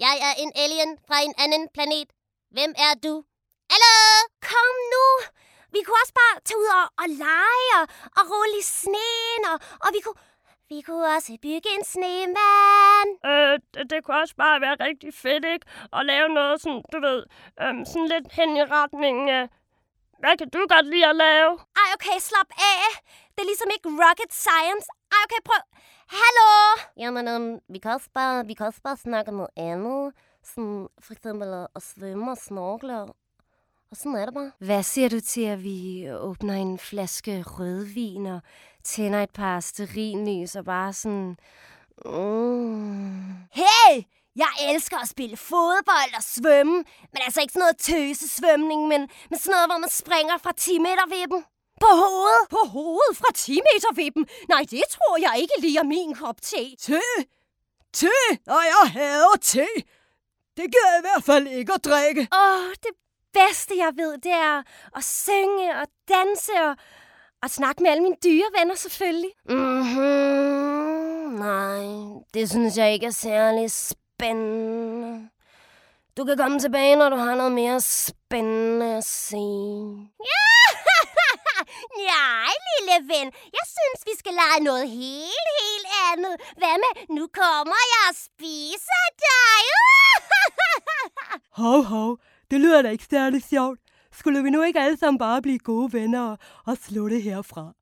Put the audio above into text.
Jeg er en alien fra en anden planet. Hvem er du? Hallo? Kom nu! Vi kunne også bare tage ud og lege og rulle i sneen, og vi kunne også bygge en snemand. Det kunne også bare være rigtig fedt, ikke? At lave noget sådan, du ved, sådan lidt hen i retningen af... Hvad kan du godt lide at lave? Ej, okay, slap af. Det er ligesom ikke rocket science. Ej, okay, prøv. Hallo? Jamen, vi kan også bare snakke om noget andet. Sådan for eksempel at svømme og snorkle. Og sådan er det bare. Hvad siger du til, at vi åbner en flaske rødvin og tænder et par stearinlys og bare sådan... Hey! Jeg elsker at spille fodbold og svømme. Men altså ikke sådan noget tøsesvømning, men sådan noget, hvor man springer fra 10 meter vippen. På hovedet? På hovedet fra 10 meter vippen? Nej, det tror jeg ikke lige er min kop te. Te? Og jeg hader te. Det gider jeg i hvert fald ikke at drikke. Det bedste, jeg ved, det er at synge og danse og snakke med alle mine dyrevenner, selvfølgelig. Nej, det synes jeg ikke er særlig spændende. Du kan komme tilbage, når du har noget mere spændende at sige. Nej, lille ven. Jeg synes, vi skal lege noget helt andet. Hvad med, nu kommer jeg og spiser dig? Hov. Det lyder da ikke særlig sjovt. Skulle vi nu ikke alle sammen bare blive gode venner og slutte herfra?